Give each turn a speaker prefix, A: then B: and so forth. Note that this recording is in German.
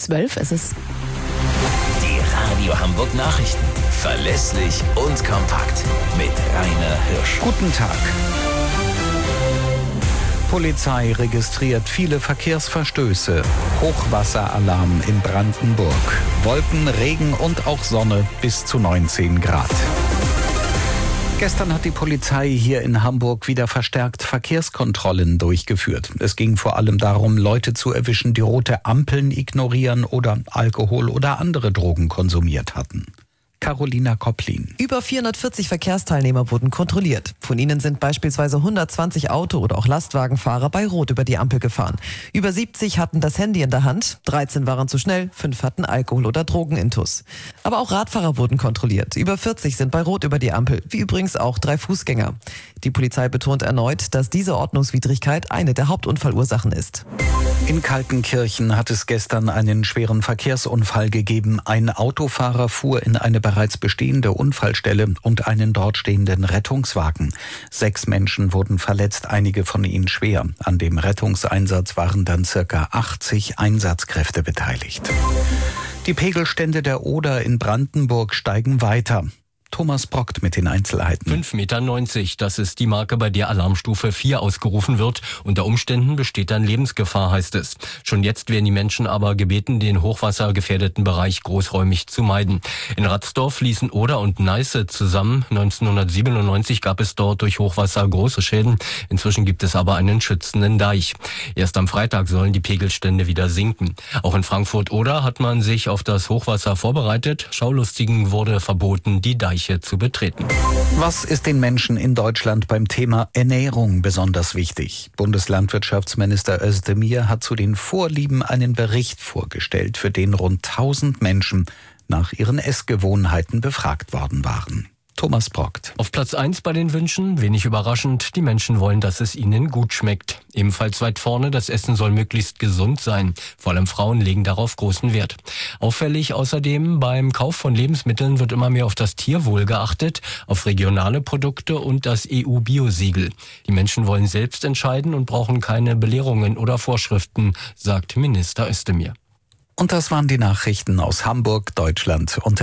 A: 12 ist es.
B: Die Radio Hamburg Nachrichten. Verlässlich und kompakt. Mit Rainer Hirsch.
C: Guten Tag. Polizei registriert viele Verkehrsverstöße. Hochwasseralarm in Brandenburg. Wolken, Regen und auch Sonne bis zu 19 Grad. Gestern hat die Polizei hier in Hamburg wieder verstärkt Verkehrskontrollen durchgeführt. Es ging vor allem darum, Leute zu erwischen, die rote Ampeln ignorieren oder Alkohol oder andere Drogen konsumiert hatten. Carolina Kopplin.
D: Über 440 Verkehrsteilnehmer wurden kontrolliert. Von ihnen sind beispielsweise 120 Auto- oder auch Lastwagenfahrer bei Rot über die Ampel gefahren. Über 70 hatten das Handy in der Hand, 13 waren zu schnell, 5 hatten Alkohol- oder Drogenintus. Aber auch Radfahrer wurden kontrolliert. Über 40 sind bei Rot über die Ampel, wie übrigens auch 3 Fußgänger. Die Polizei betont erneut, dass diese Ordnungswidrigkeit eine der Hauptunfallursachen ist.
C: In Kaltenkirchen hat es gestern einen schweren Verkehrsunfall gegeben. Ein Autofahrer fuhr in eine bereits bestehende Unfallstelle und einen dort stehenden Rettungswagen. 6 Menschen wurden verletzt, einige von ihnen schwer. An dem Rettungseinsatz waren dann ca. 80 Einsatzkräfte beteiligt. Die Pegelstände der Oder in Brandenburg steigen weiter. Thomas Brockt mit den Einzelheiten.
E: 5,90 Meter, das ist die Marke, bei der Alarmstufe 4 ausgerufen wird. Unter Umständen besteht dann Lebensgefahr, heißt es. Schon jetzt werden die Menschen aber gebeten, den hochwassergefährdeten Bereich großräumig zu meiden. In Ratsdorf fließen Oder und Neiße zusammen. 1997 gab es dort durch Hochwasser große Schäden. Inzwischen gibt es aber einen schützenden Deich. Erst am Freitag sollen die Pegelstände wieder sinken. Auch in Frankfurt-Oder hat man sich auf das Hochwasser vorbereitet. Schaulustigen wurde verboten, die Deiche zu betreten.
C: Was ist den Menschen in Deutschland beim Thema Ernährung besonders wichtig? Bundeslandwirtschaftsminister Özdemir hat zu den Vorlieben einen Bericht vorgestellt, für den rund 1000 Menschen nach ihren Essgewohnheiten befragt worden waren. Thomas Brockt.
E: Auf Platz 1 bei den Wünschen, wenig überraschend, die Menschen wollen, dass es ihnen gut schmeckt. Ebenfalls weit vorne, das Essen soll möglichst gesund sein. Vor allem Frauen legen darauf großen Wert. Auffällig außerdem, beim Kauf von Lebensmitteln wird immer mehr auf das Tierwohl geachtet, auf regionale Produkte und das EU-Bio-Siegel. Die Menschen wollen selbst entscheiden und brauchen keine Belehrungen oder Vorschriften, sagt Minister Özdemir.
C: Und das waren die Nachrichten aus Hamburg, Deutschland und